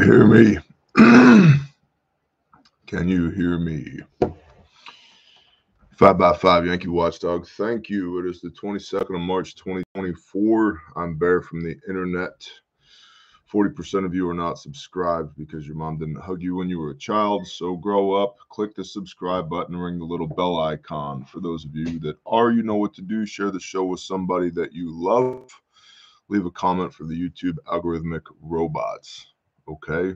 you hear me? Can you hear me? 5x5 Yankee Watchdog, thank you. It is the 22nd of March, 2024. I'm Bear from the internet. 40% of you are not subscribed because your mom didn't hug you when you were a child. So grow up, click the subscribe button, ring the little bell icon. For those of you that are, you know what to do. Share the show with somebody that you love. Leave a comment for the YouTube algorithmic robots. Okay?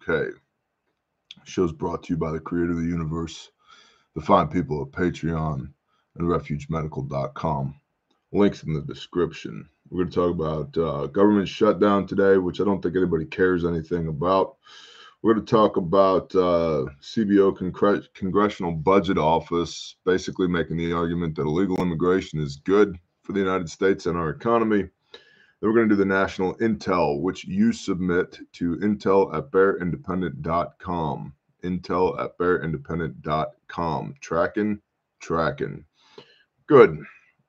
Show's brought to you by the creator of the universe, the fine people at Patreon and refugemedical.com. Links in the description. We're going to talk about government shutdown today, which I don't think anybody cares anything about. We're going to talk about CBO, Congressional Budget Office, basically making the argument that illegal immigration is good for the United States and our economy. Then we're going to do the national intel, which you submit to intel@bearindependent.com. Intel@bearindependent.com. Tracking. Good.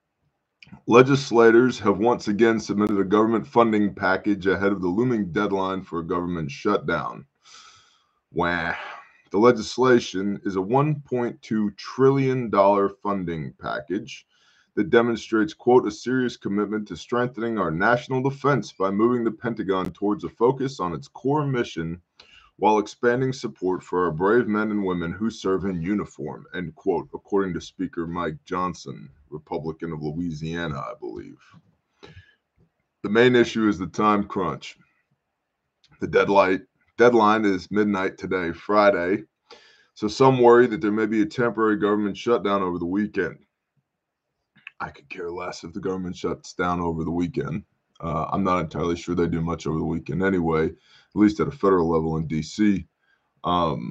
Legislators have once again submitted a government funding package ahead of the looming deadline for a government shutdown. Wah. The legislation is a $1.2 trillion funding package that demonstrates, quote, a serious commitment to strengthening our national defense by moving the Pentagon towards a focus on its core mission while expanding support for our brave men and women who serve in uniform, end quote, according to Speaker Mike Johnson, Republican of Louisiana, I believe. The main issue is the time crunch. The deadline is midnight today, Friday, so some worry that there may be a temporary government shutdown over the weekend. I could care less if the government shuts down over the weekend. I'm not entirely sure they do much over the weekend anyway, at least at a federal level in D.C. I've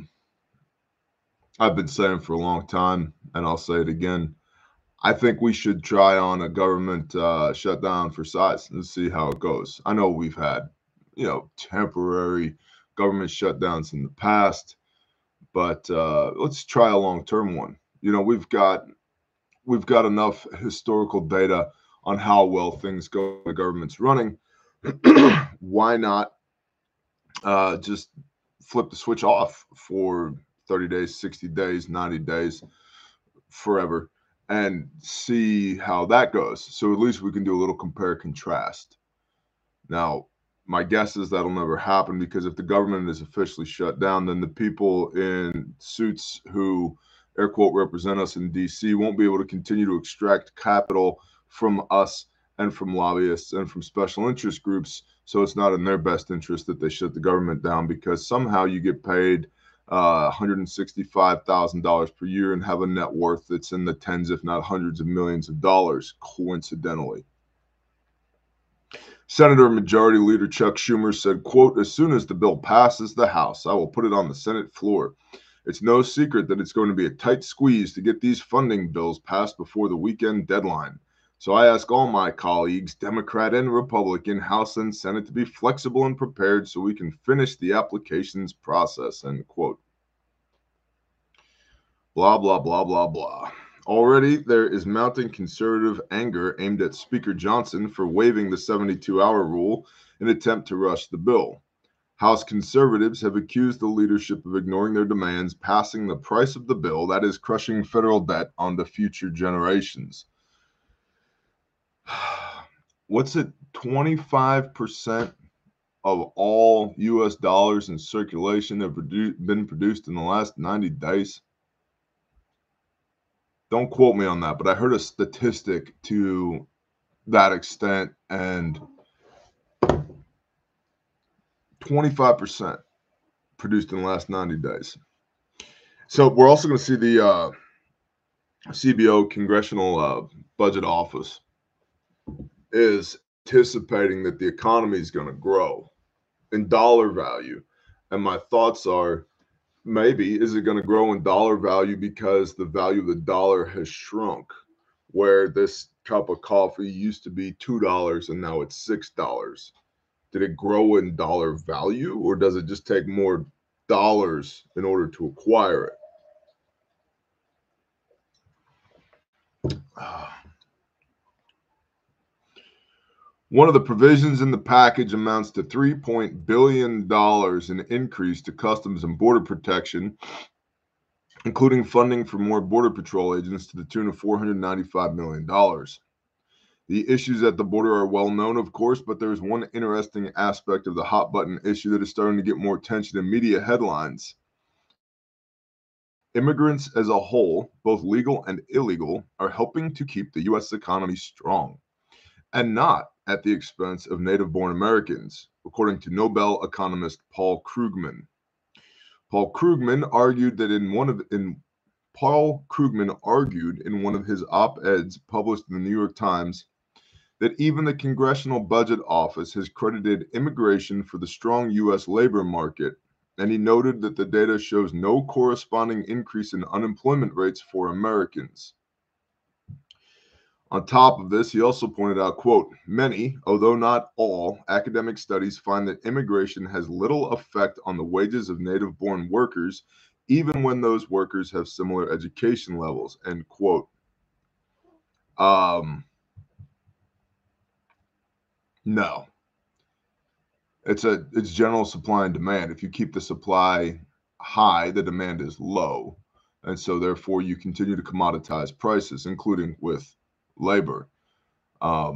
been saying for a long time, and I'll say it again, I think we should try on a government shutdown for size and see how it goes. I know we've had, temporary government shutdowns in the past, but let's try a long-term one. We've got enough historical data on how well things go when the government's running. Why not just flip the switch off for 30 days, 60 days, 90 days, forever, and see how that goes? So at least we can do a little compare contrast. Now, my guess is that'll never happen, because if the government is officially shut down, then the people in suits who air quote represent us in DC won't be able to continue to extract capital from us and from lobbyists and from special interest groups. So it's not in their best interest that they shut the government down, because somehow you get paid $165,000 per year and have a net worth that's in the tens, if not hundreds of millions of dollars, coincidentally. Senator Majority Leader Chuck Schumer said, quote, as soon as the bill passes the House, I will put it on the Senate floor. It's no secret that it's going to be a tight squeeze to get these funding bills passed before the weekend deadline. So I ask all my colleagues, Democrat and Republican, House and Senate, to be flexible and prepared so we can finish the applications process, end quote. Blah, blah, blah, blah, blah. Already, there is mounting conservative anger aimed at Speaker Johnson for waiving the 72-hour rule in an attempt to rush the bill. House conservatives have accused the leadership of ignoring their demands, passing the price of the bill, that is, crushing federal debt onto future generations. What's it? 25% of all U.S. dollars in circulation have been produced in the last 90 days. Don't quote me on that, but I heard a statistic to that extent, and 25% produced in the last 90 days. So we're also going to see the CBO, Congressional Budget Office, is anticipating that the economy is going to grow in dollar value. And my thoughts are, maybe, is it going to grow in dollar value because the value of the dollar has shrunk, where this cup of coffee used to be $2 and now it's $6? Did it grow in dollar value, or does it just take more dollars in order to acquire it? One of the provisions in the package amounts to $3 billion in increase to Customs and Border Protection, including funding for more Border Patrol agents to the tune of $495 million. The issues at the border are well known, of course, but there's one interesting aspect of the hot button issue that is starting to get more attention in media headlines. Immigrants as a whole, both legal and illegal, are helping to keep the U.S. economy strong, and not at the expense of native-born Americans, according to Nobel economist Paul Krugman. Paul Krugman argued in one of his op-eds published in the New York Times that even the Congressional Budget Office has credited immigration for the strong U.S. labor market, and he noted that the data shows no corresponding increase in unemployment rates for Americans. On top of this, he also pointed out, quote, many, although not all, academic studies find that immigration has little effect on the wages of native-born workers, even when those workers have similar education levels, end quote. No. It's general supply and demand. If you keep the supply high, the demand is low. And so therefore you continue to commoditize prices, including with labor. I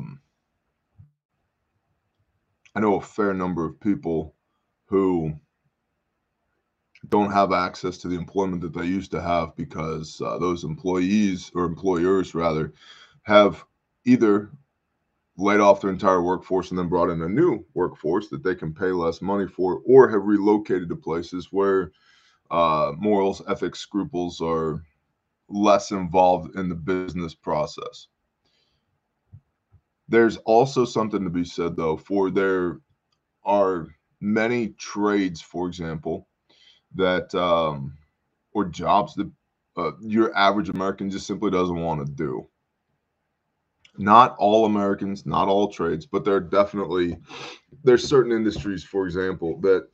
know a fair number of people who don't have access to the employment that they used to have because those employees or employers rather have either laid off their entire workforce and then brought in a new workforce that they can pay less money for, or have relocated to places where morals, ethics, scruples are less involved in the business process. There's also something to be said, though, for there are many trades, for example, that or jobs that your average American just simply doesn't want to do. Not all Americans, not all trades, but there's certain industries, for example, that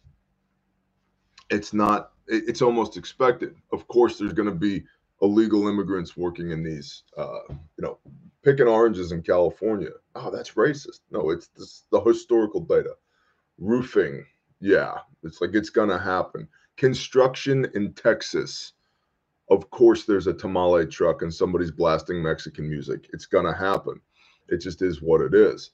it's almost expected. Of course, there's going to be illegal immigrants working in these, picking oranges in California. Oh, that's racist. No, it's the historical data. Roofing, yeah, it's going to happen. Construction in Texas. Of course, there's a tamale truck and somebody's blasting Mexican music. It's going to happen. It just is what it is.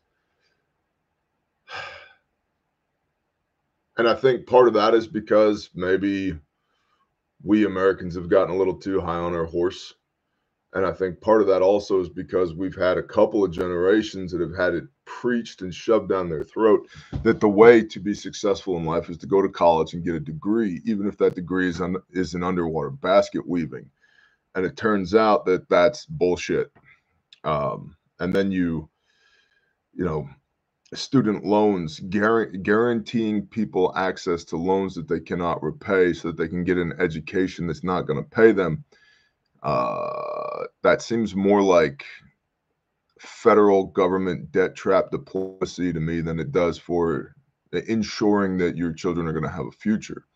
And I think part of that is because maybe we Americans have gotten a little too high on our horse. And I think part of that also is because we've had a couple of generations that have had it preached and shoved down their throat that the way to be successful in life is to go to college and get a degree, even if that degree is in underwater basket weaving. And it turns out that that's bullshit. And then student loans, guaranteeing people access to loans that they cannot repay so that they can get an education that's not going to pay them. That seems more like federal government debt trap diplomacy to me than it does for ensuring that your children are going to have a future.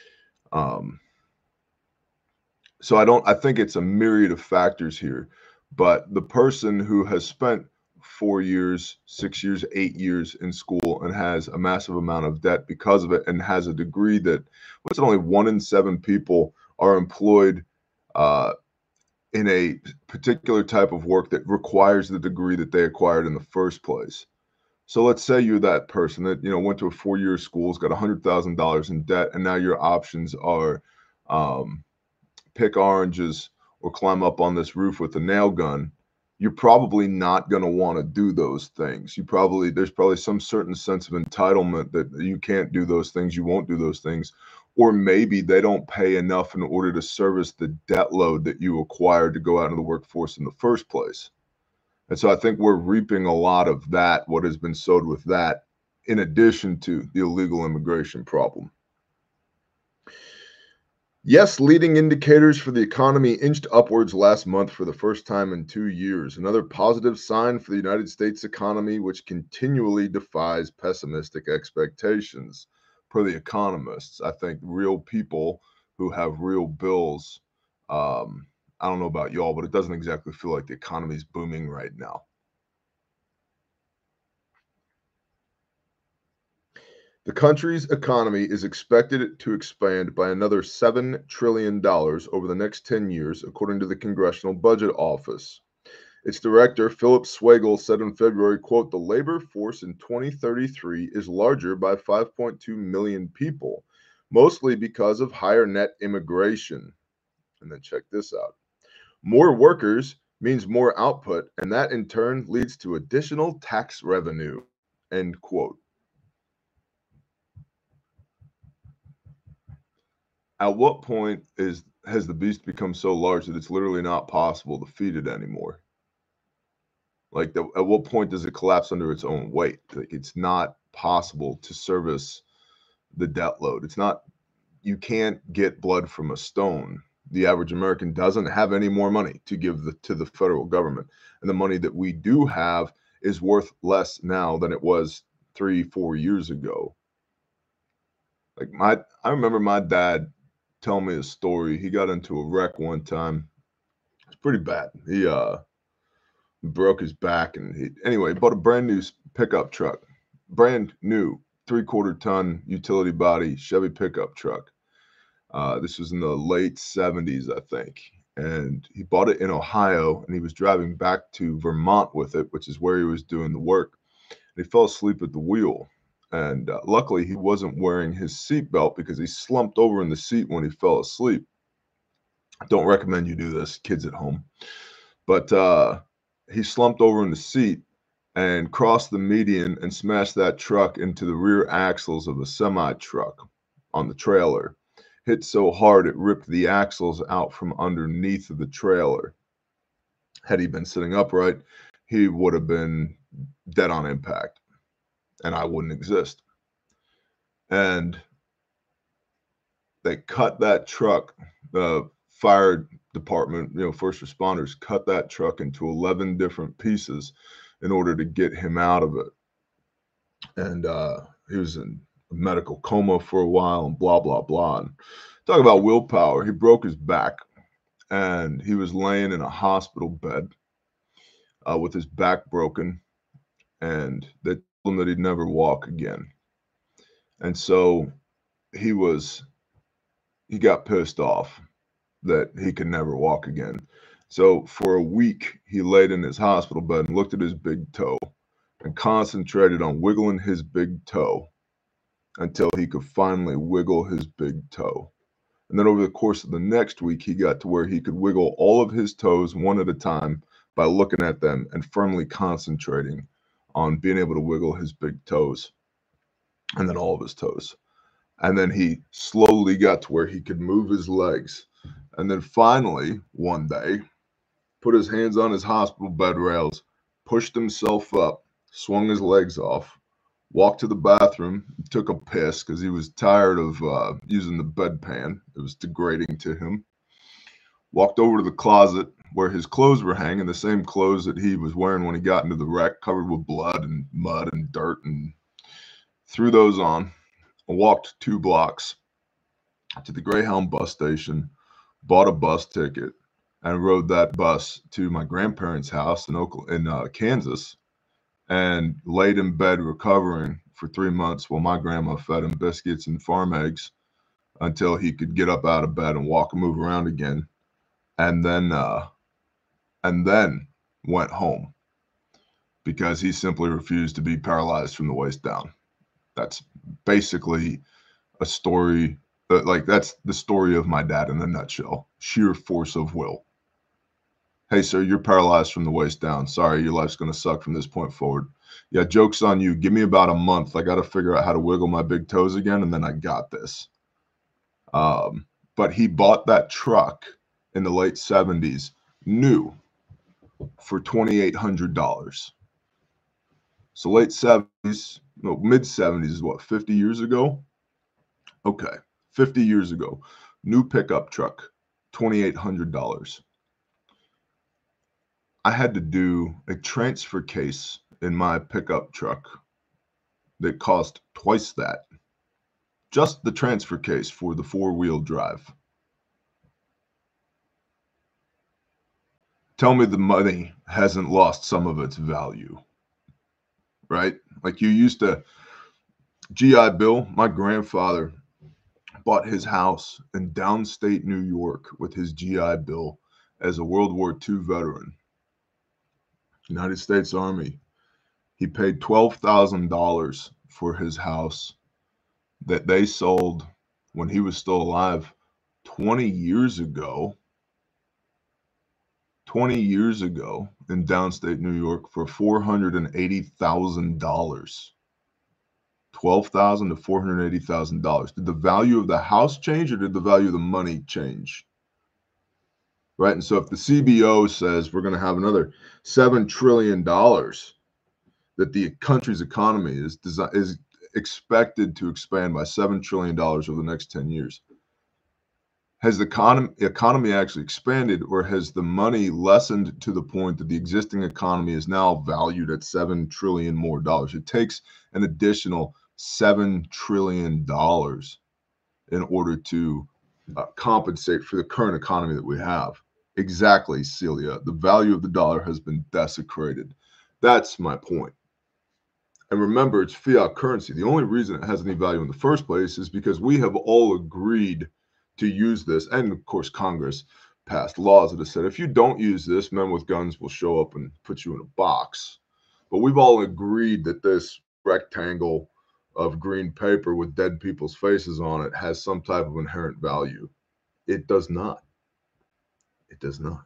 So I think it's a myriad of factors here, but the person who has spent 4 years, 6 years, 8 years in school and has a massive amount of debt because of it and has a degree that only 1 in 7 people are employed in a particular type of work that requires the degree that they acquired in the first place. So let's say you're that person that went to a 4-year school, has got $100,000 in debt, and now your options are pick oranges or climb up on this roof with a nail gun. You're probably not going to want to do those things. There's probably some certain sense of entitlement that you can't do those things, you won't do those things. Or maybe they don't pay enough in order to service the debt load that you acquired to go out into the workforce in the first place. And so I think we're reaping a lot of that, what has been sowed with that, in addition to the illegal immigration problem. Yes, leading indicators for the economy inched upwards last month for the first time in 2 years. Another positive sign for the United States economy, which continually defies pessimistic expectations. Per the economists, I think real people who have real bills, I don't know about y'all, but it doesn't exactly feel like the economy is booming right now. The country's economy is expected to expand by another $7 trillion over the next 10 years, according to the Congressional Budget Office. Its director, Philip Swagel, said in February, quote, "The labor force in 2033 is larger by 5.2 million people, mostly because of higher net immigration." And then check this out. More workers means more output, and that in turn leads to additional tax revenue, end quote. At what point has the beast become so large that it's literally not possible to feed it anymore? Like, at what point does it collapse under its own weight? Like, it's not possible to service the debt load. It's not, you can't get blood from a stone. The average American doesn't have any more money to give to the federal government. And the money that we do have is worth less now than it was 3-4 years ago. Like, I remember my dad telling me a story. He got into a wreck one time. It's pretty bad. He broke his back, and he bought a brand new pickup truck, brand new 3/4 ton utility body Chevy pickup truck. This was in the late 70s, I think, and he bought it in Ohio, and he was driving back to Vermont with it, which is where he was doing the work. And he fell asleep at the wheel, and luckily he wasn't wearing his seatbelt because he slumped over in the seat when he fell asleep. Don't recommend you do this, kids at home. But he slumped over in the seat and crossed the median and smashed that truck into the rear axles of a semi truck on the trailer. Hit so hard it ripped the axles out from underneath of the trailer. Had he been sitting upright, he would have been dead on impact, and I wouldn't exist. And they cut that truck. The fire department, first responders cut that truck into 11 different pieces in order to get him out of it. And he was in a medical coma for a while and blah, blah, blah. And talk about willpower. He broke his back, and he was laying in a hospital bed with his back broken. And they told him that he'd never walk again. And so he got pissed off that he could never walk again. So for a week, he laid in his hospital bed and looked at his big toe and concentrated on wiggling his big toe until he could finally wiggle his big toe. And then over the course of the next week, he got to where he could wiggle all of his toes one at a time by looking at them and firmly concentrating on being able to wiggle his big toes and then all of his toes. And then he slowly got to where he could move his legs. And then finally, one day, put his hands on his hospital bed rails, pushed himself up, swung his legs off, walked to the bathroom, took a piss because he was tired of using the bedpan. It was degrading to him. Walked over to the closet where his clothes were hanging, the same clothes that he was wearing when he got into the wreck, covered with blood and mud and dirt, and threw those on. I walked 2 blocks to the Greyhound bus station, bought a bus ticket, and rode that bus to my grandparents' house in Kansas, and laid in bed recovering for 3 months while my grandma fed him biscuits and farm eggs until he could get up out of bed and walk and move around again, and then went home because he simply refused to be paralyzed from the waist down. That's basically a story. That's the story of my dad in a nutshell. Sheer force of will. Hey, sir, you're paralyzed from the waist down. Sorry, your life's going to suck from this point forward. Yeah, joke's on you. Give me about a month. I got to figure out how to wiggle my big toes again, and then I got this. But he bought that truck in the late 70s, new, for $2,800. So late 70s, no, mid 70s is what, 50 years ago? Okay, 50 years ago. New pickup truck, $2,800. I had to do a transfer case in my pickup truck that cost twice that. Just the transfer case for the 4-wheel drive. Tell me the money hasn't lost some of its value, right? Like, you used to, GI Bill, my grandfather bought his house in downstate New York with his GI Bill as a World War II veteran. United States Army. He paid $12,000 for his house that they sold when he was still alive 20 years ago. 20 years ago in downstate New York for $480,000. $12,000 to $480,000. Did the value of the house change or did the value of the money change? Right. And so if the CBO says we're going to have another $7 trillion that the country's economy is expected to expand by $7 trillion over the next 10 years, has the economy actually expanded, or has the money lessened to the point that the existing economy is now valued at $7 trillion more dollars? It takes an additional $7 trillion in order to compensate for the current economy that we have. Exactly, Celia. The value of the dollar has been desecrated. That's my point. And remember, it's fiat currency. The only reason it has any value in the first place is because we have all agreed to use this. And of course, Congress passed laws that have said, if you don't use this, men with guns will show up and put you in a box. But we've all agreed that this rectangle of green paper with dead people's faces on it has some type of inherent value. It does not. It does not.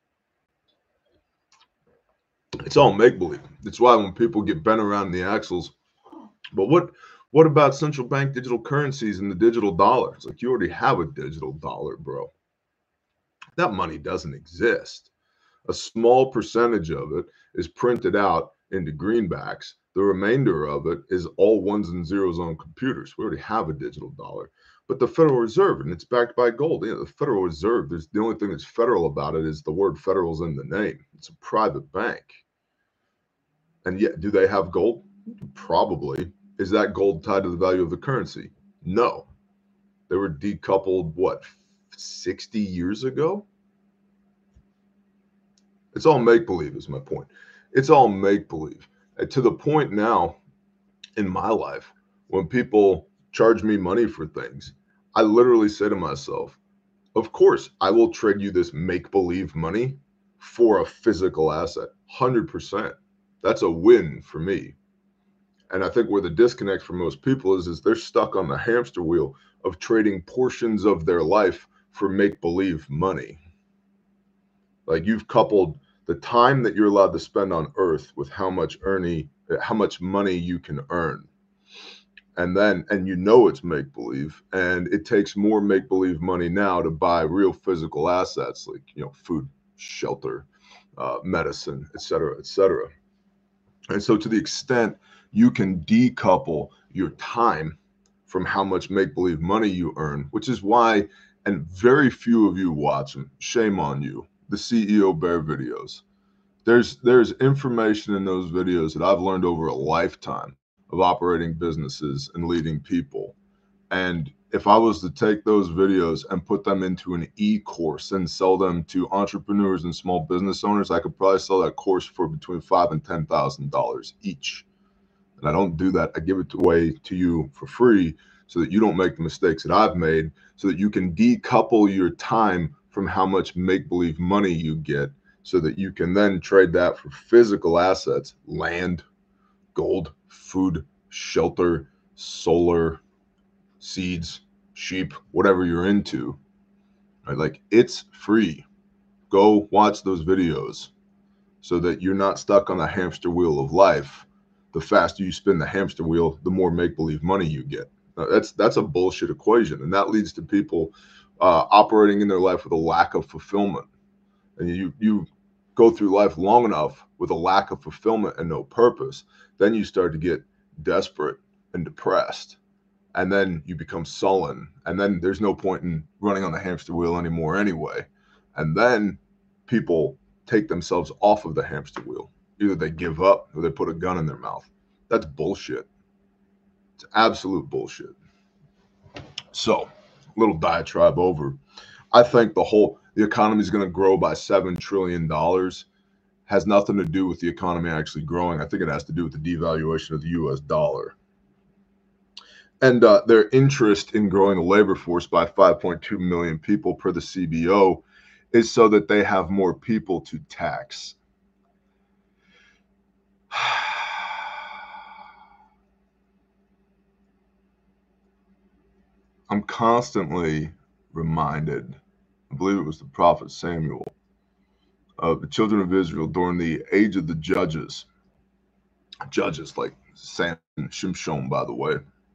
It's all make-believe. That's why when people get bent around the axles, but what about central bank digital currencies and the digital dollar? It's like, you already have a digital dollar, bro. That money doesn't exist. A small percentage of it is printed out into greenbacks. The remainder of it is all ones and zeros on computers. We already have a digital dollar. But the Federal Reserve, and it's backed by gold. The Federal Reserve, the only thing that's federal about it is the word federal is in the name. It's a private bank. And yet, do they have gold? Probably. Is that gold tied to the value of the currency? No. They were decoupled, what, 60 years ago? It's all make-believe is my point. It's all make-believe. And to the point now in my life, when people charge me money for things, I literally say to myself, of course, I will trade you this make-believe money for a physical asset, 100%. That's a win for me. And I think where the disconnect for most people is they're stuck on the hamster wheel of trading portions of their life for make-believe money. Like, you've coupled the time that you're allowed to spend on Earth with how much money you can earn. And you know it's make-believe, and it takes more make-believe money now to buy real physical assets like, food, shelter, medicine, et cetera, et cetera. And so to the extent you can decouple your time from how much make-believe money you earn, which is why, and very few of you watch them, shame on you, the CEO Bear videos. There's information in those videos that I've learned over a lifetime of operating businesses and leading people. And if I was to take those videos and put them into an e-course and sell them to entrepreneurs and small business owners, I could probably sell that course for between $5,000 and $10,000 each. And I don't do that. I give it away to you for free so that you don't make the mistakes that I've made, so that you can decouple your time from how much make-believe money you get, so that you can then trade that for physical assets, land, gold, food, shelter, solar, seeds, sheep, whatever you're into. Right? Like, it's free. Go watch those videos so that you're not stuck on the hamster wheel of life. The faster you spin the hamster wheel, the more make-believe money you get. That's a bullshit equation, and that leads to people operating in their life with a lack of fulfillment. And you go through life long enough with a lack of fulfillment and no purpose, then you start to get desperate and depressed, and then you become sullen, and then there's no point in running on the hamster wheel anymore anyway. And then people take themselves off of the hamster wheel. Either they give up or they put a gun in their mouth. That's bullshit. It's absolute bullshit. So, little diatribe over. I think the economy is going to grow by $7 trillion. Has nothing to do with the economy actually growing. I think it has to do with the devaluation of the US dollar. And their interest in growing the labor force by 5.2 million people per the CBO is so that they have more people to tax. I'm constantly reminded, I believe it was the prophet Samuel, of the children of Israel during the age of the judges. Judges like Sam Shimshon, by the way.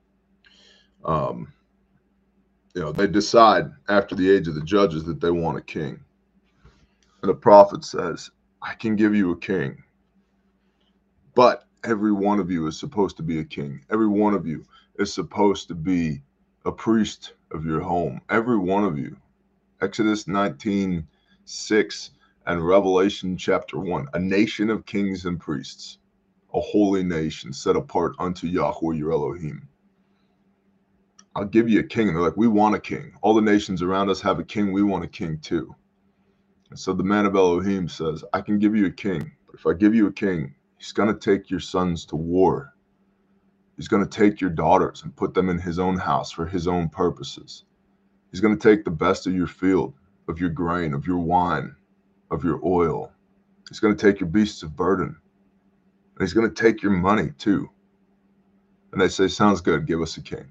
They decide after the age of the judges that they want a king. And the prophet says, I can give you a king, but every one of you is supposed to be a king. Every one of you is supposed to be a priest of your home. Every one of you. Exodus 19:6 and Revelation chapter 1. A nation of kings and priests, a holy nation set apart unto Yahweh your Elohim. I'll give you a king. And they're like, we want a king. All the nations around us have a king. We want a king too. And so the man of Elohim says, I can give you a king. But if I give you a king, he's going to take your sons to war. He's going to take your daughters and put them in his own house for his own purposes. He's going to take the best of your field, of your grain, of your wine, of your oil. He's going to take your beasts of burden. And he's going to take your money too. And they say, sounds good. Give us a king.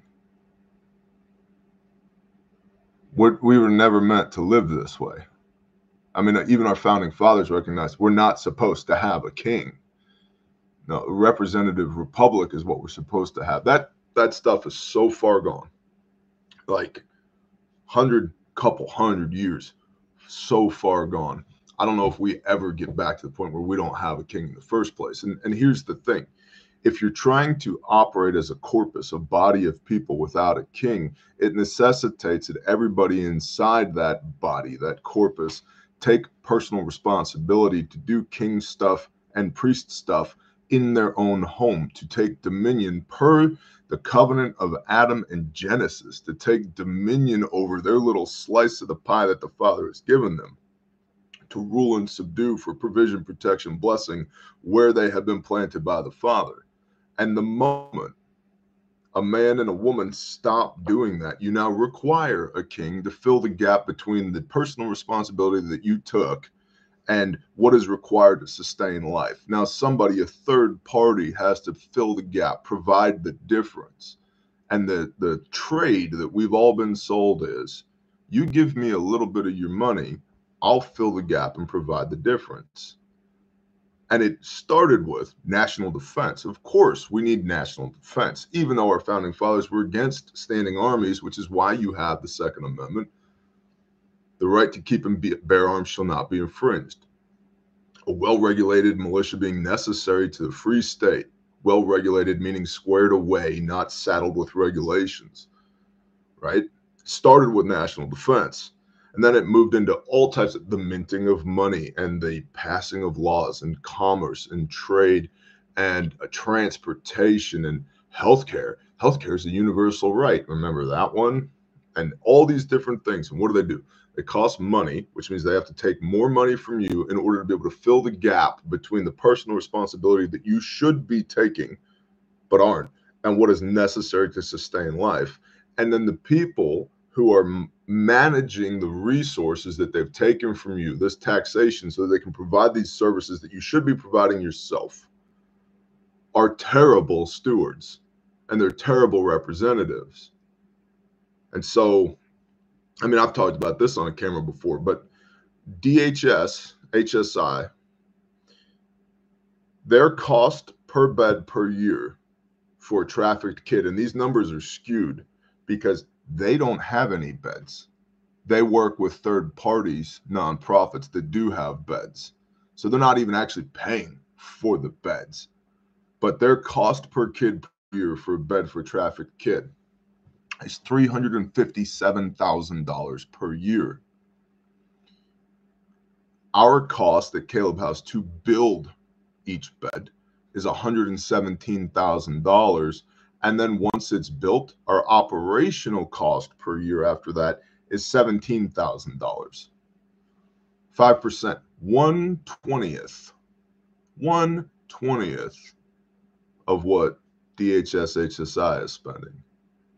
We were never meant to live this way. I mean, even our founding fathers recognized we're not supposed to have a king. No, a representative republic is what we're supposed to have. That stuff is so far gone. Like couple hundred years, so far gone. I don't know if we ever get back to the point where we don't have a king in the first place. And here's the thing. If you're trying to operate as a corpus, a body of people without a king, it necessitates that everybody inside that body, that corpus, take personal responsibility to do king stuff and priest stuff in their own home, to take dominion per the covenant of Adam and Genesis, to take dominion over their little slice of the pie that the Father has given them, to rule and subdue for provision, protection, blessing where they have been planted by the Father. And the moment a man and a woman stop doing that, you now require a king to fill the gap between the personal responsibility that you took and what is required to sustain life. Now, a third party, has to fill the gap, provide the difference. And the trade that we've all been sold is, you give me a little bit of your money, I'll fill the gap and provide the difference. And it started with national defense. Of course, we need national defense, even though our founding fathers were against standing armies, which is why you have the Second Amendment. The right to keep and bear arms shall not be infringed. A well-regulated militia being necessary to the free state. Well-regulated meaning squared away, not saddled with regulations, right? Started with national defense. And then it moved into all types of the minting of money and the passing of laws and commerce and trade and transportation and healthcare. Healthcare is a universal right. Remember that one? And all these different things. And what do? They cost money, which means they have to take more money from you in order to be able to fill the gap between the personal responsibility that you should be taking but aren't, and what is necessary to sustain life. And then the people who are managing the resources that they've taken from you, this taxation, so that they can provide these services that you should be providing yourself, are terrible stewards, and they're terrible representatives. And so, I mean, I've talked about this on a camera before, but DHS, HSI, their cost per bed per year for a trafficked kid, and these numbers are skewed because they don't have any beds. They work with third parties, nonprofits that do have beds. So they're not even actually paying for the beds. But their cost per kid per year for a bed for a trafficked kid is $357,000 per year. Our cost at Caleb House to build each bed is $117,000. And then once it's built, our operational cost per year after that is $17,000. 5%, 1/20th of what DHS HSI is spending.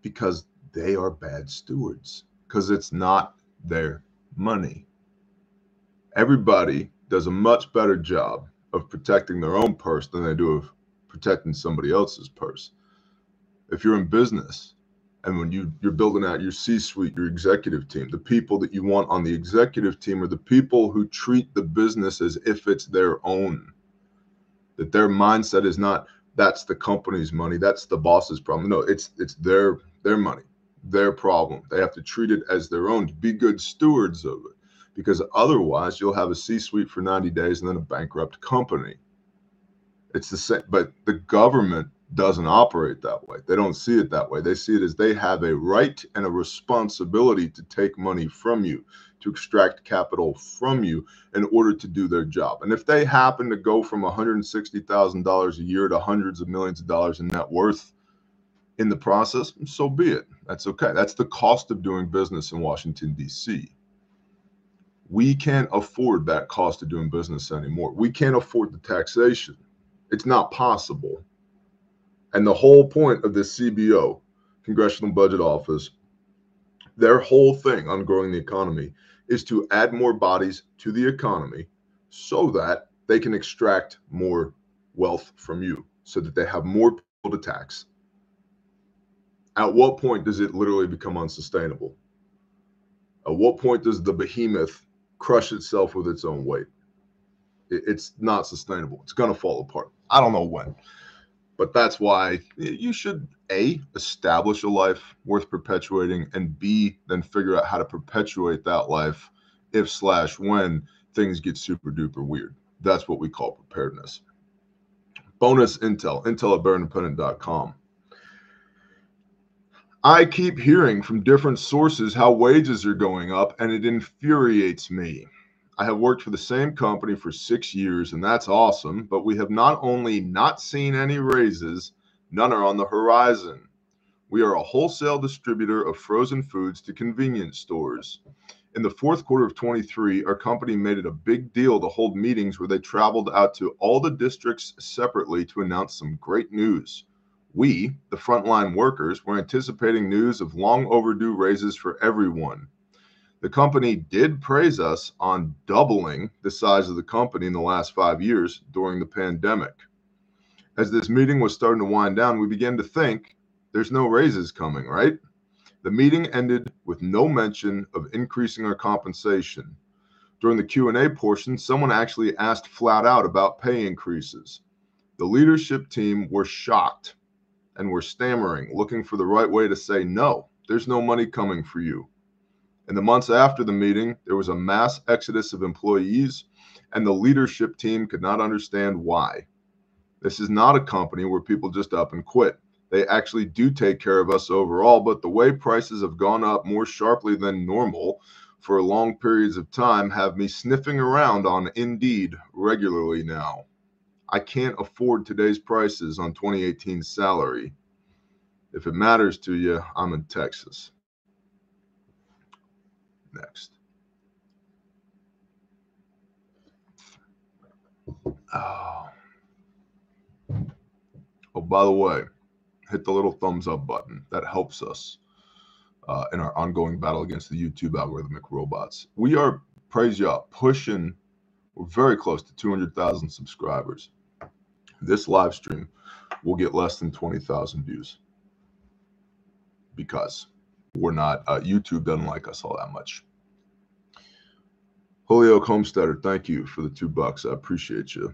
because they are bad stewards, because it's not their money. Everybody does a much better job of protecting their own purse than they do of protecting somebody else's purse. If you're in business and when you're building out your C-suite, your executive team, the people that you want on the executive team are the people who treat the business as if it's their own. That their mindset is not, that's the company's money, that's the boss's problem. No, it's their money, their problem. They have to treat it as their own, to be good stewards of it, because otherwise you'll have a C-suite for 90 days and then a bankrupt company. It's the same, but the government doesn't operate that way. They don't see it that way. They see it as they have a right and a responsibility to take money from you, to extract capital from you in order to do their job. And if they happen to go from $160,000 a year to hundreds of millions of dollars in net worth in the process, so be it. That's okay. That's the cost of doing business in Washington, D.C. We can't afford that cost of doing business anymore. We can't afford the taxation. It's not possible. And the whole point of this CBO, Congressional Budget Office, their whole thing on growing the economy is to add more bodies to the economy so that they can extract more wealth from you, so that they have more people to tax. At what point does it literally become unsustainable? At what point does the behemoth crush itself with its own weight? It's not sustainable. It's going to fall apart. I don't know when. But that's why you should, A, establish a life worth perpetuating, and B, then figure out how to perpetuate that life if/when things get super duper weird. That's what we call preparedness. Bonus intel at bearindependent.com. I keep hearing from different sources how wages are going up, and it infuriates me. I have worked for the same company for 6 years, and that's awesome, but we have not only not seen any raises, none are on the horizon. We are a wholesale distributor of frozen foods to convenience stores. In the fourth quarter of 23, our company made it a big deal to hold meetings where they traveled out to all the districts separately to announce some great news. We, the frontline workers, were anticipating news of long overdue raises for everyone. The company did praise us on doubling the size of the company in the last 5 years during the pandemic. As this meeting was starting to wind down, we began to think, there's no raises coming, right? The meeting ended with no mention of increasing our compensation. During the Q&A portion, someone actually asked flat out about pay increases. The leadership team were shocked and were stammering, looking for the right way to say, no, there's no money coming for you. In the months after the meeting, there was a mass exodus of employees, and the leadership team could not understand why. This is not a company where people just up and quit. They actually do take care of us overall, but the way prices have gone up more sharply than normal for long periods of time have me sniffing around on Indeed regularly now. I can't afford today's prices on 2018's salary. If it matters to you, I'm in Texas. Next. Oh, by the way, hit the little thumbs up button. That helps us in our ongoing battle against the YouTube algorithmic robots. We are, praise y'all, pushing, we're very close to 200,000 subscribers. This live stream will get less than 20,000 views because we're not, YouTube doesn't like us all that much. Holyoke Homesteader, thank you for the $2. I appreciate you.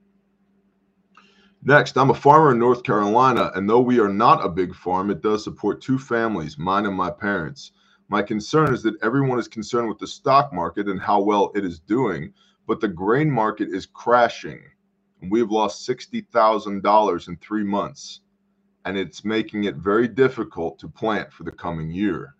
Next, I'm a farmer in North Carolina, and though we are not a big farm, it does support 2 families, mine and my parents. My concern is that everyone is concerned with the stock market and how well it is doing, but the grain market is crashing, and we have lost $60,000 in 3 months, and it's making it very difficult to plant for the coming year.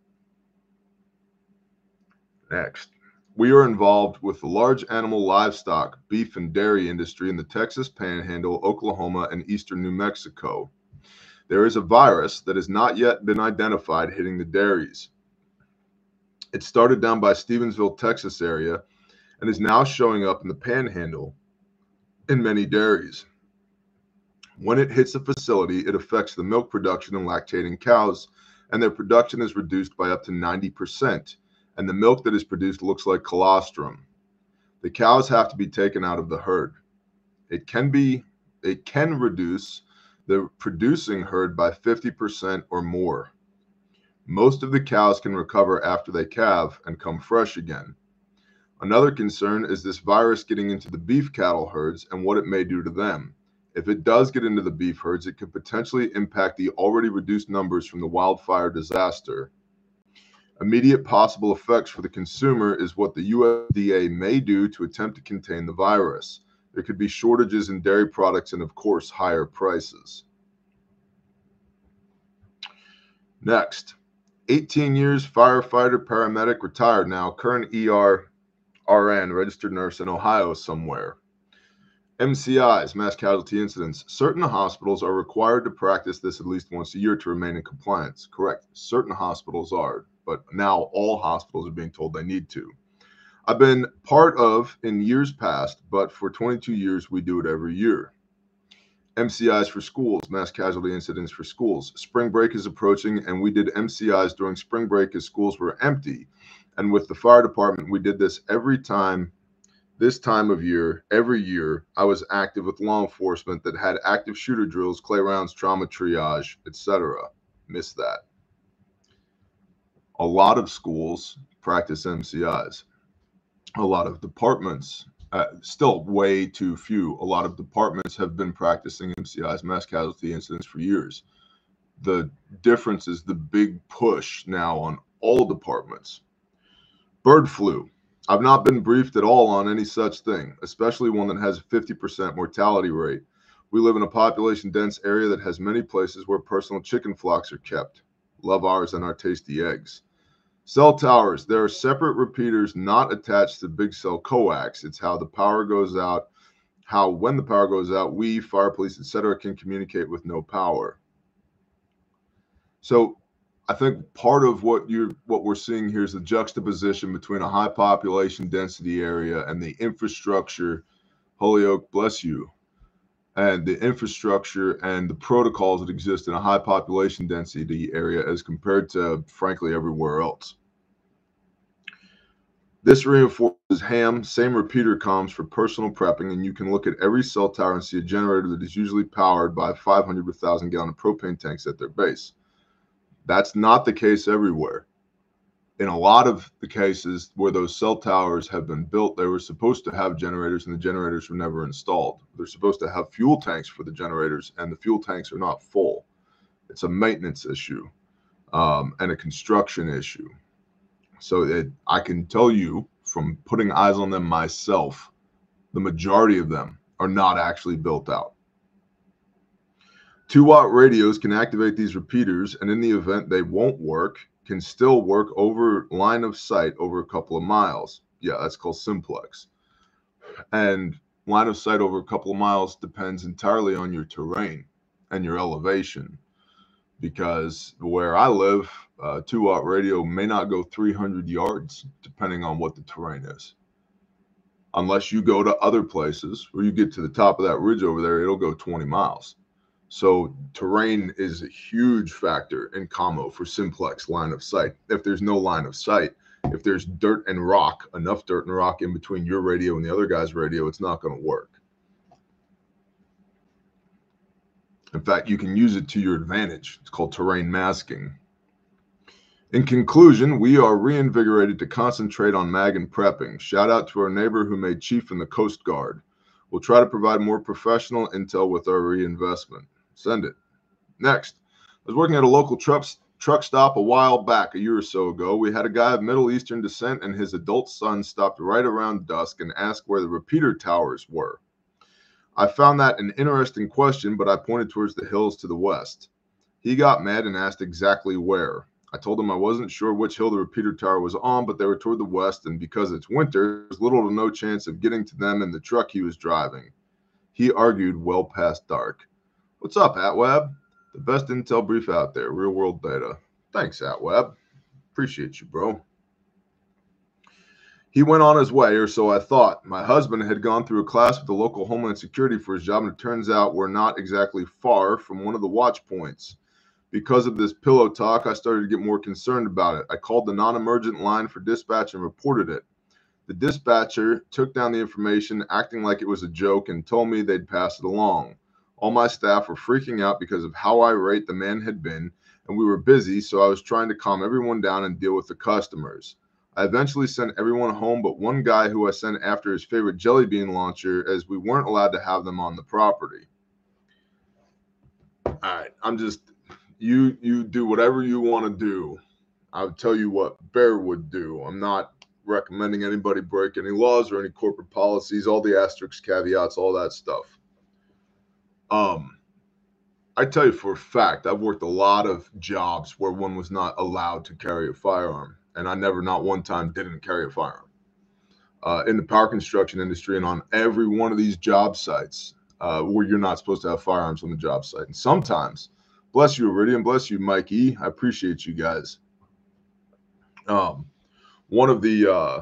Next. We are involved with the large animal livestock, beef, and dairy industry in the Texas Panhandle, Oklahoma, and eastern New Mexico. There is a virus that has not yet been identified hitting the dairies. It started down by Stevensville, Texas area, and is now showing up in the Panhandle in many dairies. When it hits a facility, it affects the milk production in lactating cows and their production is reduced by up to 90%, and the milk that is produced looks like colostrum. The cows have to be taken out of the herd. It can reduce the producing herd by 50% or more. Most of the cows can recover after they calve and come fresh again. Another concern is this virus getting into the beef cattle herds and what it may do to them. If it does get into the beef herds, it could potentially impact the already reduced numbers from the wildfire disaster. Immediate possible effects for the consumer is what the USDA may do to attempt to contain the virus. There could be shortages in dairy products and, of course, higher prices. Next, 18 years, firefighter, paramedic, retired now, current ER, RN, registered nurse in Ohio somewhere. MCIs, mass casualty incidents. Certain hospitals are required to practice this at least once a year to remain in compliance. Correct. Certain hospitals are, but now all hospitals are being told they need to. I've been part of in years past, but for 22 years, we do it every year. MCIs for schools, mass casualty incidents for schools. Spring break is approaching, and we did MCIs during spring break as schools were empty. And with the fire department, we did this every time. This time of year, every year, I was active with law enforcement that had active shooter drills, clay rounds, trauma triage, etc. Missed that. A lot of schools practice MCIs. A lot of departments, still way too few. A lot of departments have been practicing MCIs, mass casualty incidents, for years. The difference is the big push now on all departments. Bird flu. I've not been briefed at all on any such thing, especially one that has a 50% mortality rate. We live in a population-dense area that has many places where personal chicken flocks are kept. Love ours and our tasty eggs. Cell towers. There are separate repeaters not attached to big cell coax. It's how the power goes out, how when the power goes out, we, fire, police, etc., can communicate with no power. So I think part of what we're seeing here is the juxtaposition between a high population density area and the infrastructure, Holyoke, bless you, and the infrastructure and the protocols that exist in a high population density area as compared to, frankly, everywhere else. This reinforces ham, same repeater comms for personal prepping, and you can look at every cell tower and see a generator that is usually powered by 500 to 1,000 gallon propane tanks at their base. That's not the case everywhere. In a lot of the cases where those cell towers have been built, they were supposed to have generators, and the generators were never installed. They're supposed to have fuel tanks for the generators, and the fuel tanks are not full. It's a maintenance issue and a construction issue. So I can tell you from putting eyes on them myself, the majority of them are not actually built out. 2-watt radios can activate these repeaters, and in the event they won't work, can still work over line of sight over a couple of miles. Yeah, that's called simplex. And line of sight over a couple of miles depends entirely on your terrain and your elevation. Because where I live, 2-watt radio may not go 300 yards, depending on what the terrain is. Unless you go to other places where you get to the top of that ridge over there, it'll go 20 miles. So terrain is a huge factor in commo for simplex line of sight. If there's no line of sight, if there's dirt and rock, enough dirt and rock in between your radio and the other guy's radio, it's not going to work. In fact, you can use it to your advantage. It's called terrain masking. In conclusion, we are reinvigorated to concentrate on mag and prepping. Shout out to our neighbor who made chief in the Coast Guard. We'll try to provide more professional intel with our reinvestment. Send it. Next, I was working at a local truck stop a while back, a year or so ago. We had a guy of Middle Eastern descent and his adult son stopped right around dusk and asked where the repeater towers were. I found that an interesting question, but I pointed towards the hills to the west. He got mad and asked exactly where. I told him I wasn't sure which hill the repeater tower was on, but they were toward the west, and because it's winter, there's little to no chance of getting to them in the truck he was driving. He argued well past dark. What's up, Atweb? The best intel brief out there, real world data. Thanks, Atweb. Appreciate you, bro. He went on his way, or so I thought. My husband had gone through a class with the local Homeland Security for his job, and it turns out we're not exactly far from one of the watch points. Because of this pillow talk, I started to get more concerned about it. I called the non-emergent line for dispatch and reported it. The dispatcher took down the information, acting like it was a joke, and told me they'd pass it along. All my staff were freaking out because of how irate the man had been, and we were busy, so I was trying to calm everyone down and deal with the customers. I eventually sent everyone home but one guy who I sent after his favorite jelly bean launcher, as we weren't allowed to have them on the property. All right, you do whatever you want to do. I'll tell you what Bear would do. I'm not recommending anybody break any laws or any corporate policies, all the asterisks, caveats, all that stuff. I tell you for a fact, I've worked a lot of jobs where one was not allowed to carry a firearm, and I never, not one time, didn't carry a firearm. In the power construction industry and on every one of these job sites where you're not supposed to have firearms on the job site. And sometimes, bless you, Iridium, bless you, Mike E. I appreciate you guys. One of the,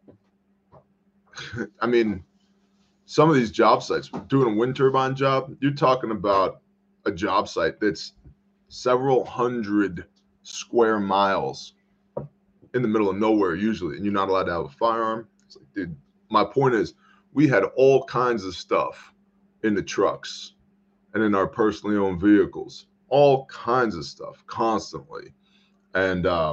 I mean, some of these job sites, doing a wind turbine job, you're talking about a job site that's several hundred square miles in the middle of nowhere usually, and you're not allowed to have a firearm. It's like, dude, my point is, we had all kinds of stuff in the trucks and in our personally owned vehicles, all kinds of stuff constantly. And I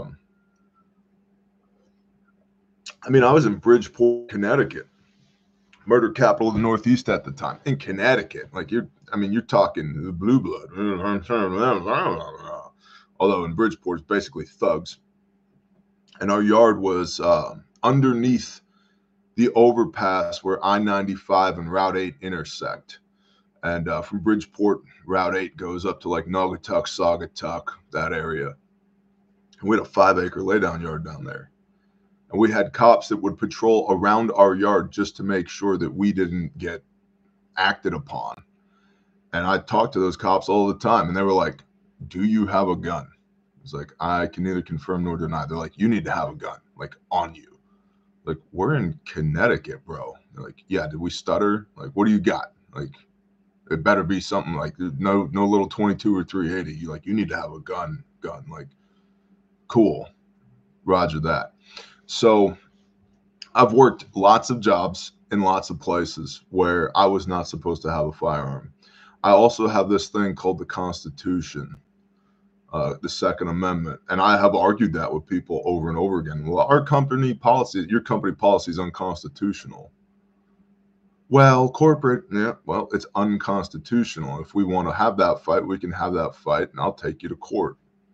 mean, I was in Bridgeport, Connecticut, murder capital of the Northeast at the time, in Connecticut. Like you're talking the blue blood. Although in Bridgeport, it's basically thugs. And our yard was underneath the overpass where I-95 and Route 8 intersect. And from Bridgeport, Route 8 goes up to like Naugatuck, Saugatuck, that area. And we had a 5-acre laydown yard down there. And we had cops that would patrol around our yard just to make sure that we didn't get acted upon. And I talked to those cops all the time, and they were like, do you have a gun? It's like, I can neither confirm nor deny. They're like, you need to have a gun, like on you. Like, we're in Connecticut, bro. They're like, yeah, did we stutter? Like, what do you got? Like, it better be something like no little 22 or 380. You need to have a gun. Like, cool. Roger that. So I've worked lots of jobs in lots of places where I was not supposed to have a firearm. I also have this thing called the Constitution, the Second Amendment, and I have argued that with people over and over again. Well, your company policy is unconstitutional. Well, corporate, yeah, well, it's unconstitutional. If we want to have that fight, we can have that fight, and I'll take you to court.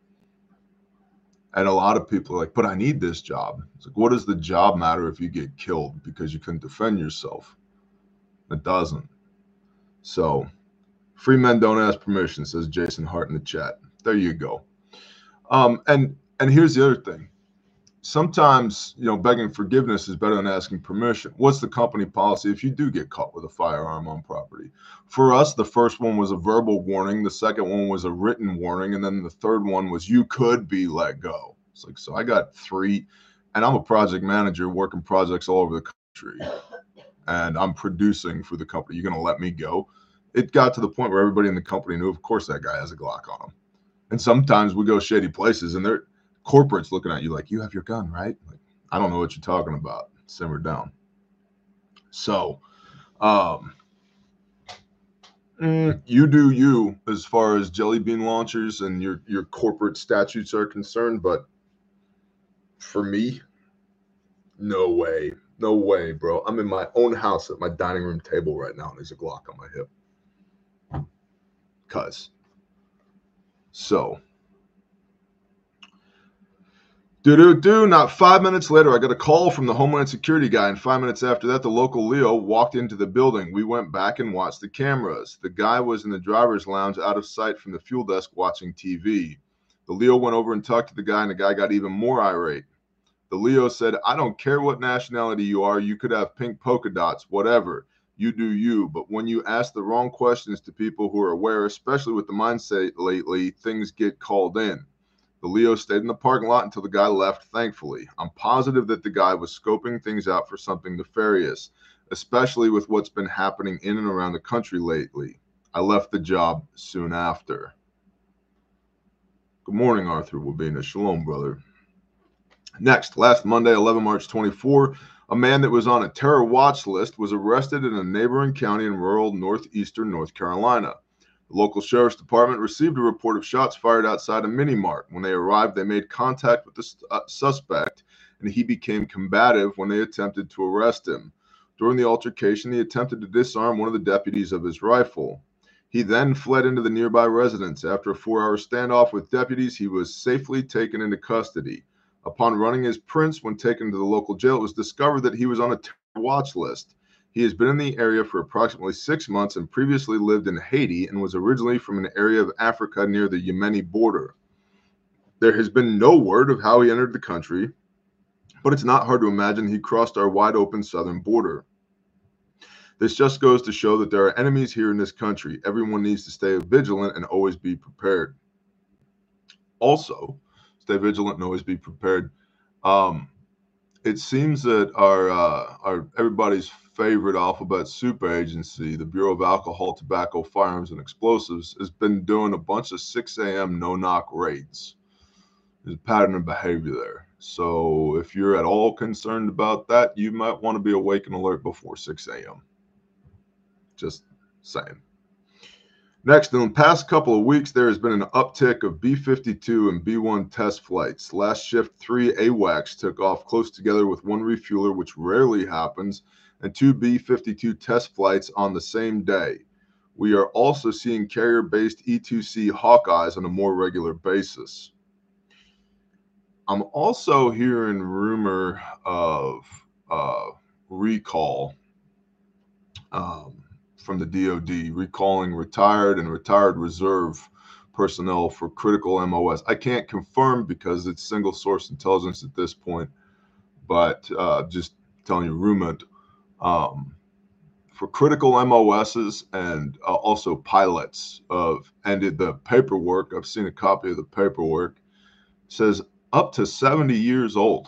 And a lot of people are like, but I need this job. It's like, what does the job matter if you get killed because you couldn't defend yourself? It doesn't. So, free men don't ask permission, says Jason Hart in the chat. There you go. And here's the other thing. Sometimes, begging forgiveness is better than asking permission. What's the company policy if you do get caught with a firearm on property? For us, the first one was a verbal warning. The second one was a written warning. And then the third one was you could be let go. It's like, so I got 3, and I'm a project manager working projects all over the country, and I'm producing for the company. You're going to let me go? It got to the point where everybody in the company knew, of course, that guy has a Glock on him. And sometimes we go shady places, and they're corporate's looking at you like, you have your gun, right? Like, I don't know what you're talking about. Simmer down. So, you do you as far as jelly bean launchers and your corporate statutes are concerned, but for me, no way, bro. I'm in my own house at my dining room table right now, and there's a Glock on my hip. So. Not 5 minutes later, I got a call from the Homeland Security guy, and 5 minutes after that, the local Leo walked into the building. We went back and watched the cameras. The guy was in the driver's lounge out of sight from the fuel desk watching TV. The Leo went over and talked to the guy, and the guy got even more irate. The Leo said, I don't care what nationality you are. You could have pink polka dots, whatever. You do you. But when you ask the wrong questions to people who are aware, especially with the mindset lately, things get called in. The Leo stayed in the parking lot until the guy left, thankfully. I'm positive that the guy was scoping things out for something nefarious, especially with what's been happening in and around the country lately. I left the job soon after. Good morning, Arthur Wabina. Shalom, brother. Next, last Monday, 11 March 24, a man that was on a terror watch list was arrested in a neighboring county in rural northeastern North Carolina. The local sheriff's department received a report of shots fired outside a mini mart. When they arrived, they made contact with the suspect, and he became combative when they attempted to arrest him. During the altercation, he attempted to disarm one of the deputies of his rifle. He then fled into the nearby residence. After a 4-hour standoff with deputies, he was safely taken into custody. Upon running his prints when taken to the local jail, it was discovered that he was on a terror watch list. He has been in the area for approximately 6 months and previously lived in Haiti and was originally from an area of Africa near the Yemeni border. There has been no word of how he entered the country, but it's not hard to imagine he crossed our wide open southern border. This just goes to show that there are enemies here in this country. Everyone needs to stay vigilant and always be prepared. Also, stay vigilant and always be prepared. It seems that our everybody's favorite alphabet soup agency, the Bureau of Alcohol, Tobacco, Firearms, and Explosives, has been doing a bunch of 6 a.m. no-knock raids. There's a pattern of behavior there. So if you're at all concerned about that, you might want to be awake and alert before 6 a.m. Just saying. Next, in the past couple of weeks, there has been an uptick of B-52 and B-1 test flights. Last shift, 3 AWACS took off close together with 1 refueler, which rarely happens, and 2 B-52 test flights on the same day. We are also seeing carrier-based E-2C Hawkeyes on a more regular basis. I'm also hearing rumor of recall from the DoD, recalling retired and retired reserve personnel for critical MOS. I can't confirm because it's single source intelligence at this point, but just telling you, rumored for critical MOSs and also pilots ended the paperwork. I've seen a copy of the paperwork. It says up to 70 years old.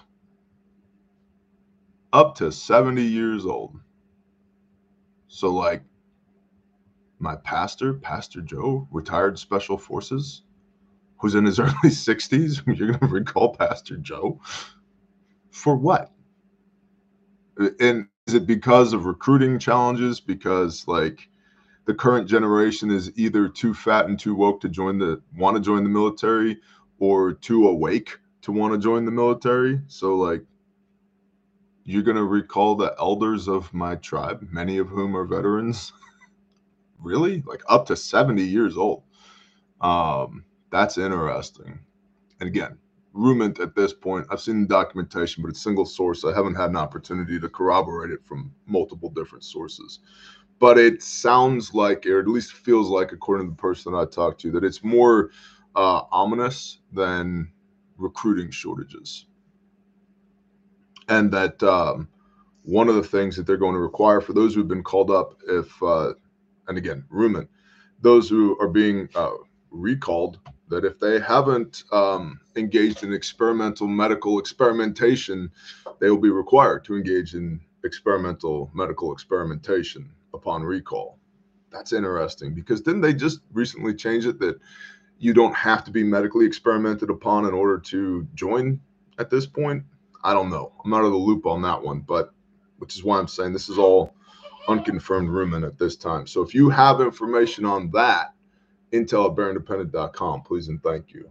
Up to 70 years old. So like, my Pastor Joe, retired Special Forces, who's in his early 60s, you're going to recall Pastor Joe? For what? And is it because of recruiting challenges? Because, like, the current generation is either too fat and too woke to want to join the military, or too awake to want to join the military? So, like, you're going to recall the elders of my tribe, many of whom are veterans? Really? Like up to 70 years old. That's interesting. And again, rumored at this point. I've seen the documentation, but it's single source. I haven't had an opportunity to corroborate it from multiple different sources. But it sounds like, or at least feels like, according to the person that I talked to, that it's more ominous than recruiting shortages. And that one of the things that they're going to require for those who've been called up, and again, rumored, those who are being recalled, that if they haven't engaged in experimental medical experimentation, they will be required to engage in experimental medical experimentation upon recall. That's interesting, because didn't they just recently change it that you don't have to be medically experimented upon in order to join at this point? I don't know. I'm not out of the loop on that one, but which is why I'm saying this is all unconfirmed rumor at this time. So if you have information on that, intel@bearindependent.com, please and thank you.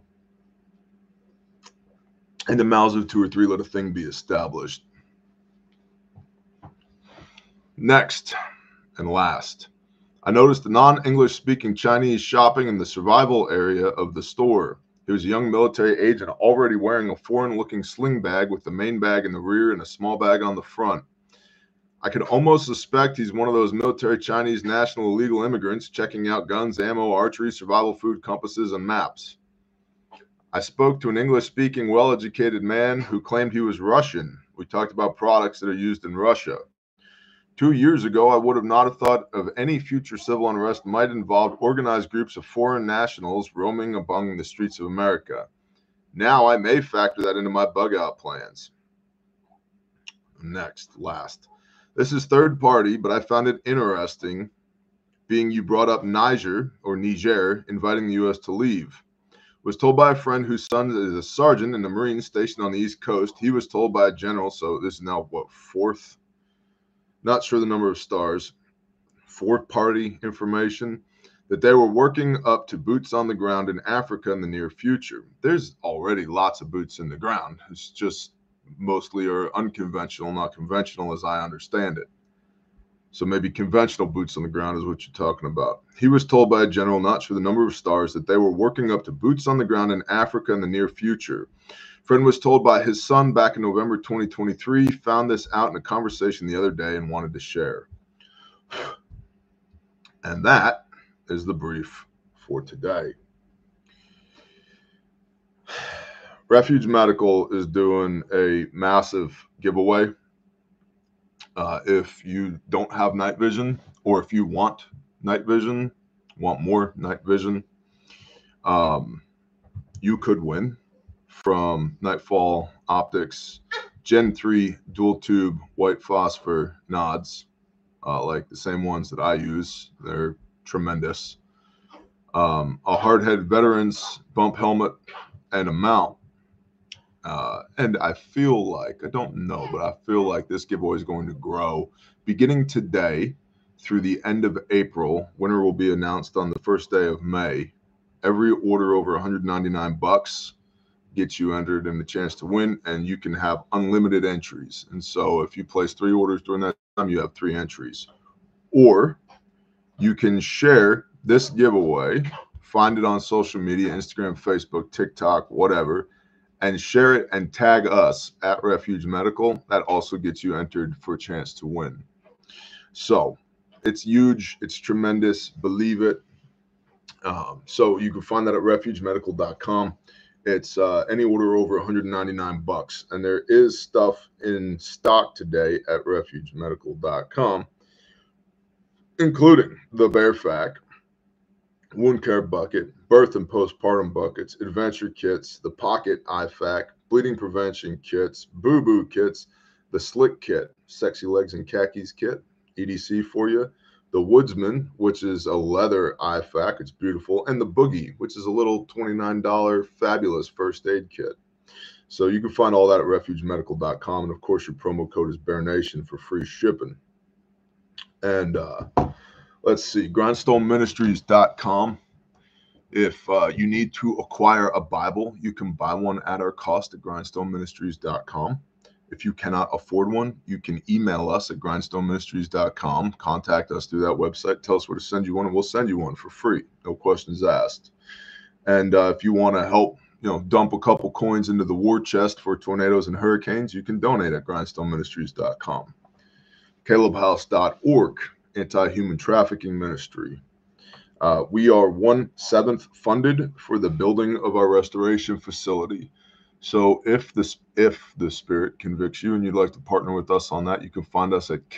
And the mouths of 2 or 3 let a thing be established. Next and last, I noticed a non-English speaking Chinese shopping in the survival area of the store. He was a young military agent already wearing a foreign-looking sling bag with the main bag in the rear and a small bag on the front. I could almost suspect he's one of those military Chinese national illegal immigrants checking out guns, ammo, archery, survival food, compasses, and maps. I spoke to an English-speaking, well-educated man who claimed he was Russian. We talked about products that are used in Russia. 2 years ago, I would have not have thought of any future civil unrest might involve organized groups of foreign nationals roaming among the streets of America. Now I may factor that into my bug-out plans. Next, last. This is third party, but I found it interesting, being you brought up Niger, inviting the U.S. to leave. Was told by a friend whose son is a sergeant in the Marines stationed on the East Coast. He was told by a general, so this is now what, fourth? Not sure the number of stars. Fourth party information that they were working up to boots on the ground in Africa in the near future. There's already lots of boots in the ground. It's just mostly are unconventional, not conventional as I understand it. So maybe conventional boots on the ground is what you're talking about. He was told by a general, not sure the number of stars, that they were working up to boots on the ground in Africa in the near future. Friend was told by his son back in November 2023, found this out in a conversation the other day and wanted to share. And that is the brief for today. Refuge Medical is doing a massive giveaway. If you don't have night vision, or if you want night vision, want more night vision, you could win from Nightfall Optics Gen 3 dual tube white phosphor nods, like the same ones that I use. They're tremendous. A hardhead veterans bump helmet and a mount. And I feel like, I don't know, but I feel like this giveaway is going to grow beginning today through the end of April. Winner will be announced on the first day of May. Every order over $199 gets you entered in the chance to win, and you can have unlimited entries. And so if you place 3 orders during that time, you have 3 entries. Or you can share this giveaway, find it on social media, Instagram, Facebook, TikTok, whatever, and share it and tag us at Refuge Medical. That also gets you entered for a chance to win. So it's huge. It's tremendous. Believe it. So you can find that at refugemedical.com. It's any order over $199. And there is stuff in stock today at refugemedical.com, including the Bearfac, wound care bucket, birth and postpartum buckets, adventure kits, the pocket IFAC, bleeding prevention kits, boo-boo kits, the slick kit, sexy legs and khakis kit, EDC for you, the Woodsman, which is a leather IFAC, it's beautiful, and the Boogie, which is a little $29 fabulous first aid kit. So you can find all that at refugemedical.com, and of course your promo code is BearNation for free shipping. And let's see, grindstoneministries.com. If you need to acquire a Bible, you can buy one at our cost at grindstoneministries.com. If you cannot afford one, you can email us at grindstoneministries.com. Contact us through that website. Tell us where to send you one, and we'll send you one for free. No questions asked. And if you want to help, dump a couple coins into the war chest for tornadoes and hurricanes, you can donate at grindstoneministries.com. calebhouse.org, anti-human trafficking ministry. We are 1/7 funded for the building of our restoration facility. So if the Spirit convicts you and you'd like to partner with us on that, you can find us at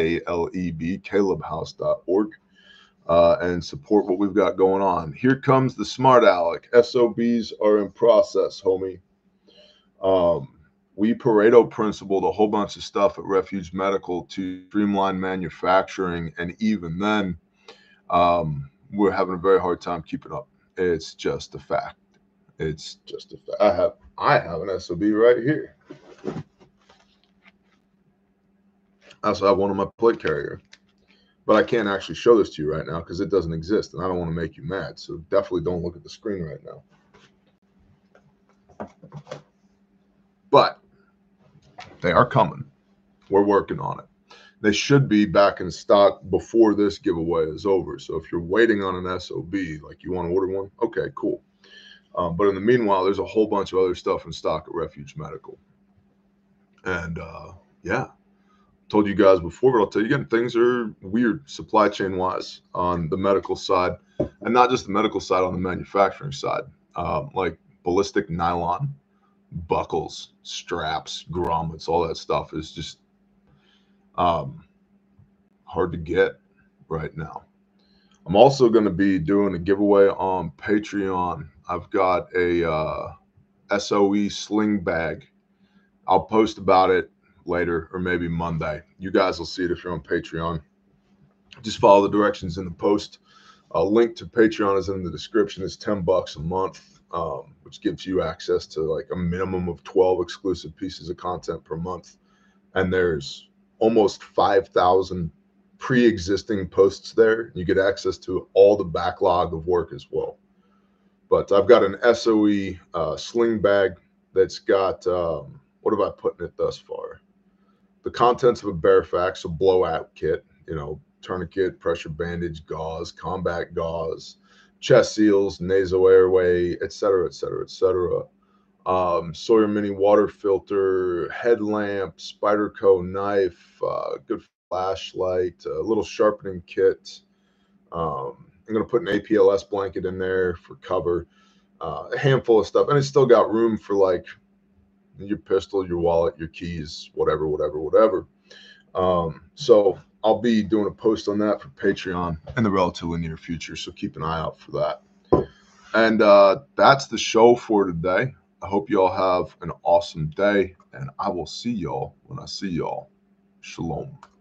calebhouse.org and support what we've got going on. Here comes the smart aleck. SOBs are in process, homie. We Pareto principled a whole bunch of stuff at Refuge Medical to streamline manufacturing, and even then, we're having a very hard time keeping up. It's just a fact. It's just a fact. I have an SOB right here. I also have one on my plate carrier, but I can't actually show this to you right now because it doesn't exist, and I don't want to make you mad. So definitely don't look at the screen right now. But they are coming. We're working on it. They should be back in stock before this giveaway is over. So if you're waiting on an SOB, like you want to order one, okay, cool. But in the meanwhile, there's a whole bunch of other stuff in stock at Refuge Medical. And yeah, told you guys before, but I'll tell you again, things are weird supply chain wise on the medical side, and not just the medical side, on the manufacturing side, like ballistic nylon, buckles, straps, grommets, all that stuff is just hard to get right now. I'm also going to be doing a giveaway on Patreon. I've got a SOE sling bag. I'll post about it later, or maybe Monday. You guys will see it if you're on Patreon. Just follow the directions in the post. A link to Patreon is in the description. It's $10 a month. which gives you access to like a minimum of 12 exclusive pieces of content per month. And there's almost 5,000 pre-existing posts there. You get access to all the backlog of work as well. But I've got an SOE sling bag that's got, what have I put in it thus far? The contents of a Bearfax, a blowout kit, tourniquet, pressure bandage, gauze, combat gauze, chest seals, nasal airway, et cetera, et cetera, et cetera. Sawyer Mini water filter, headlamp, Spyderco knife, good flashlight, a little sharpening kit. I'm going to put an APLS blanket in there for cover, a handful of stuff. And it's still got room for like your pistol, your wallet, your keys, whatever. So I'll be doing a post on that for Patreon in the relatively near future. So keep an eye out for that. And that's the show for today. I hope y'all have an awesome day, and I will see y'all when I see y'all. Shalom.